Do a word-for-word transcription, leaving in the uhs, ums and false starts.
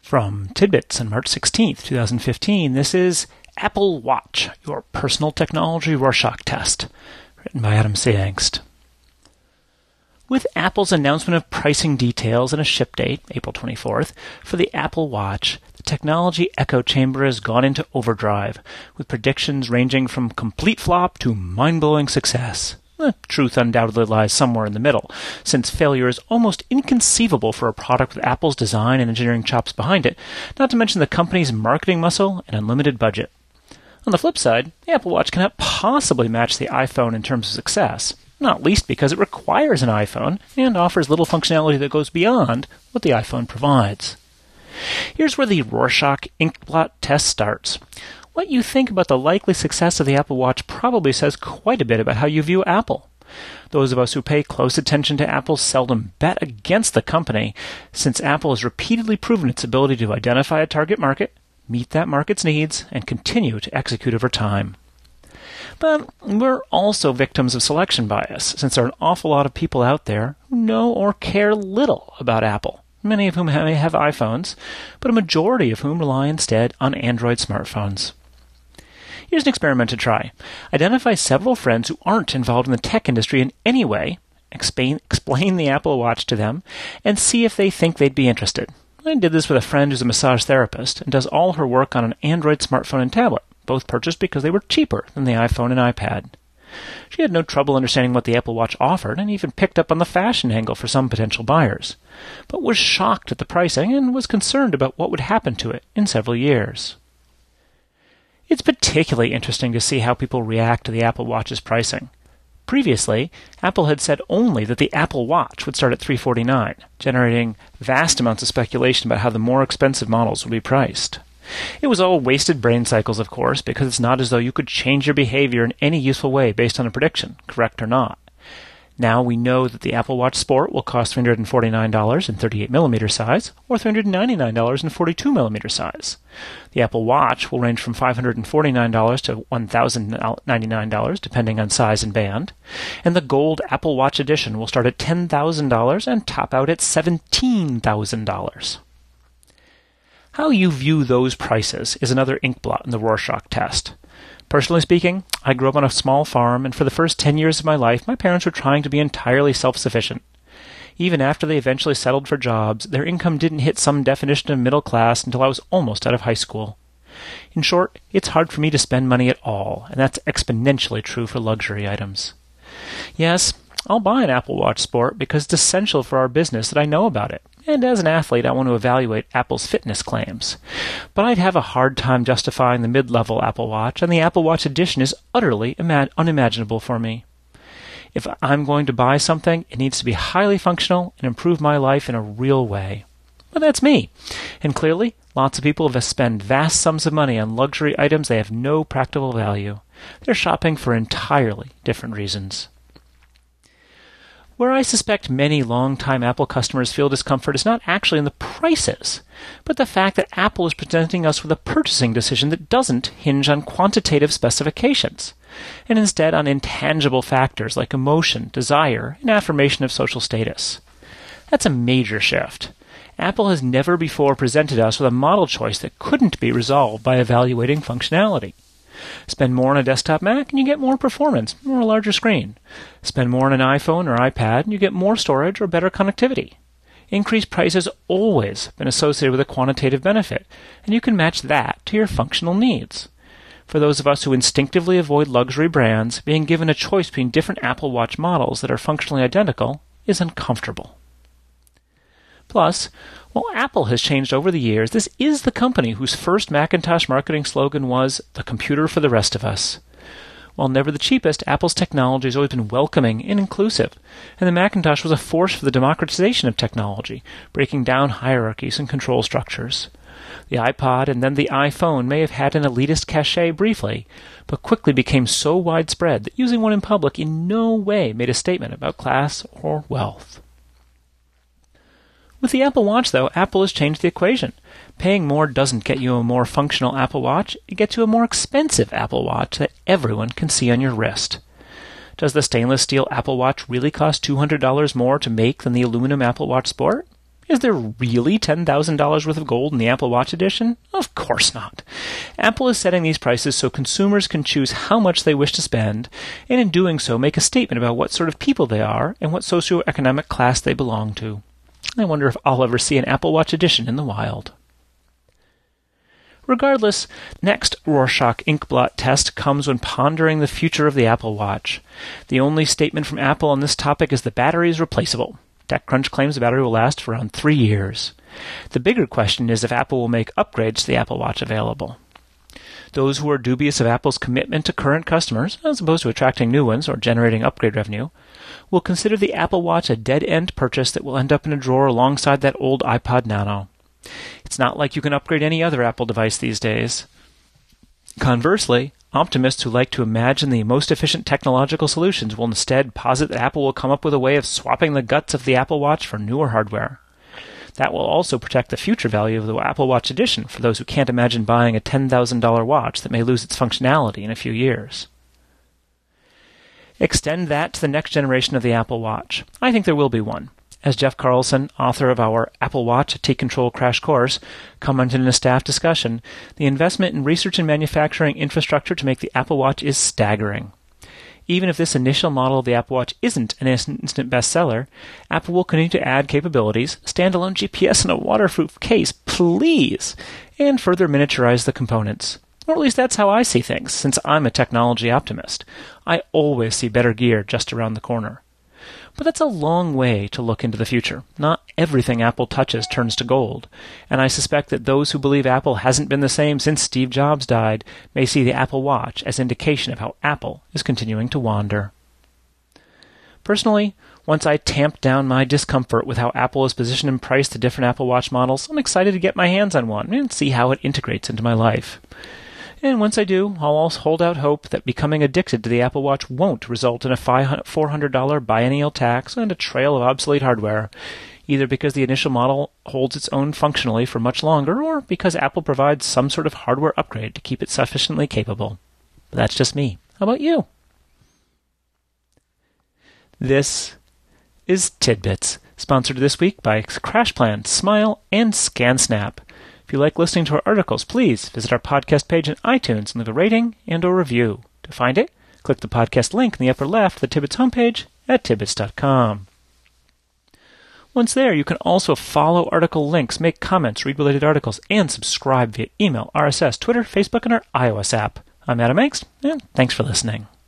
From Tidbits on March sixteenth, twenty fifteen, this is Apple Watch, Your Personal Technology Rorschach Test, written by Adam C. Angst. With Apple's announcement of pricing details and a ship date, April twenty-fourth, for the Apple Watch, the technology echo chamber has gone into overdrive, with predictions ranging from complete flop to mind-blowing success. The truth undoubtedly lies somewhere in the middle, since failure is almost inconceivable for a product with Apple's design and engineering chops behind it, not to mention the company's marketing muscle and unlimited budget. On the flip side, the Apple Watch cannot possibly match the iPhone in terms of success, not least because it requires an iPhone and offers little functionality that goes beyond what the iPhone provides. Here's where the Rorschach inkblot test starts. What you think about the likely success of the Apple Watch probably says quite a bit about how you view Apple. Those of us who pay close attention to Apple seldom bet against the company, since Apple has repeatedly proven its ability to identify a target market, meet that market's needs, and continue to execute over time. But we're also victims of selection bias, since there are an awful lot of people out there who know or care little about Apple, many of whom may have iPhones, but a majority of whom rely instead on Android smartphones. Here's an experiment to try. Identify several friends who aren't involved in the tech industry in any way, explain, explain the Apple Watch to them, and see if they think they'd be interested. I did this with a friend who's a massage therapist and does all her work on an Android smartphone and tablet, both purchased because they were cheaper than the iPhone and iPad. She had no trouble understanding what the Apple Watch offered and even picked up on the fashion angle for some potential buyers, but was shocked at the pricing and was concerned about what would happen to it in several years. It's particularly interesting to see how people react to the Apple Watch's pricing. Previously, Apple had said only that the Apple Watch would start at three hundred forty-nine dollars, generating vast amounts of speculation about how the more expensive models would be priced. It was all wasted brain cycles, of course, because it's not as though you could change your behavior in any useful way based on a prediction, correct or not. Now we know that the Apple Watch Sport will cost three hundred forty-nine dollars in thirty-eight millimeter size or three hundred ninety-nine dollars in forty-two millimeter size. The Apple Watch will range from five hundred forty-nine dollars to one thousand ninety-nine dollars depending on size and band, and the Gold Apple Watch Edition will start at ten thousand dollars and top out at seventeen thousand dollars. How you view those prices is another inkblot in the Rorschach test. Personally speaking, I grew up on a small farm, and for the first ten years of my life, my parents were trying to be entirely self-sufficient. Even after they eventually settled for jobs, their income didn't hit some definition of middle class until I was almost out of high school. In short, it's hard for me to spend money at all, and that's exponentially true for luxury items. Yes, I'll buy an Apple Watch Sport because it's essential for our business that I know about it. And as an athlete, I want to evaluate Apple's fitness claims. But I'd have a hard time justifying the mid-level Apple Watch, and the Apple Watch Edition is utterly ima- unimaginable for me. If I'm going to buy something, it needs to be highly functional and improve my life in a real way. But that's me. And clearly, lots of people have spent vast sums of money on luxury items that have no practical value. They're shopping for entirely different reasons. Where I suspect many long-time Apple customers feel discomfort is not actually in the prices, but the fact that Apple is presenting us with a purchasing decision that doesn't hinge on quantitative specifications, and instead on intangible factors like emotion, desire, and affirmation of social status. That's a major shift. Apple has never before presented us with a model choice that couldn't be resolved by evaluating functionality. Spend more on a desktop Mac and you get more performance or a larger screen. Spend more on an iPhone or iPad and you get more storage or better connectivity. Increased price has always been associated with a quantitative benefit, and you can match that to your functional needs. For those of us who instinctively avoid luxury brands, being given a choice between different Apple Watch models that are functionally identical is uncomfortable. Plus, while Apple has changed over the years, this is the company whose first Macintosh marketing slogan was, "The computer for the rest of us." While never the cheapest, Apple's technology has always been welcoming and inclusive, and the Macintosh was a force for the democratization of technology, breaking down hierarchies and control structures. The iPod and then the iPhone may have had an elitist cachet briefly, but quickly became so widespread that using one in public in no way made a statement about class or wealth. With the Apple Watch, though, Apple has changed the equation. Paying more doesn't get you a more functional Apple Watch, it gets you a more expensive Apple Watch that everyone can see on your wrist. Does the stainless steel Apple Watch really cost two hundred dollars more to make than the aluminum Apple Watch Sport? Is there really ten thousand dollars worth of gold in the Apple Watch edition? Of course not. Apple is setting these prices so consumers can choose how much they wish to spend, and in doing so make a statement about what sort of people they are and what socioeconomic class they belong to. I wonder if I'll ever see an Apple Watch edition in the wild. Regardless, next Rorschach inkblot test comes when pondering the future of the Apple Watch. The only statement from Apple on this topic is the battery is replaceable. TechCrunch claims the battery will last for around three years. The bigger question is if Apple will make upgrades to the Apple Watch available. Those who are dubious of Apple's commitment to current customers, as opposed to attracting new ones or generating upgrade revenue, will consider the Apple Watch a dead-end purchase that will end up in a drawer alongside that old iPod Nano. It's not like you can upgrade any other Apple device these days. Conversely, optimists who like to imagine the most efficient technological solutions will instead posit that Apple will come up with a way of swapping the guts of the Apple Watch for newer hardware. That will also protect the future value of the Apple Watch edition for those who can't imagine buying a ten thousand dollars watch that may lose its functionality in a few years. Extend that to the next generation of the Apple Watch. I think there will be one. As Jeff Carlson, author of our Apple Watch Take Control Crash Course, commented in a staff discussion, the investment in research and manufacturing infrastructure to make the Apple Watch is staggering. Even if this initial model of the Apple Watch isn't an instant bestseller, Apple will continue to add capabilities, standalone G P S in a waterproof case, please, and further miniaturize the components. Or at least that's how I see things, since I'm a technology optimist. I always see better gear just around the corner. But that's a long way to look into the future. Not everything Apple touches turns to gold, and I suspect that those who believe Apple hasn't been the same since Steve Jobs died may see the Apple Watch as indication of how Apple is continuing to wander. Personally, once I tamp down my discomfort with how Apple is positioned and priced the different Apple Watch models, I'm excited to get my hands on one and see how it integrates into my life. And once I do, I'll also hold out hope that becoming addicted to the Apple Watch won't result in a four hundred dollars biennial tax and a trail of obsolete hardware, either because the initial model holds its own functionally for much longer, or because Apple provides some sort of hardware upgrade to keep it sufficiently capable. But that's just me. How about you? This is Tidbits, sponsored this week by CrashPlan, Smile, and ScanSnap. If you like listening to our articles, please visit our podcast page in iTunes and leave a rating and or review. To find it, click the podcast link in the upper left of the Tidbits homepage at tidbits dot com. Once there, you can also follow article links, make comments, read related articles, and subscribe via email, R S S, Twitter, Facebook, and our iOS app. I'm Adam Engst, and thanks for listening.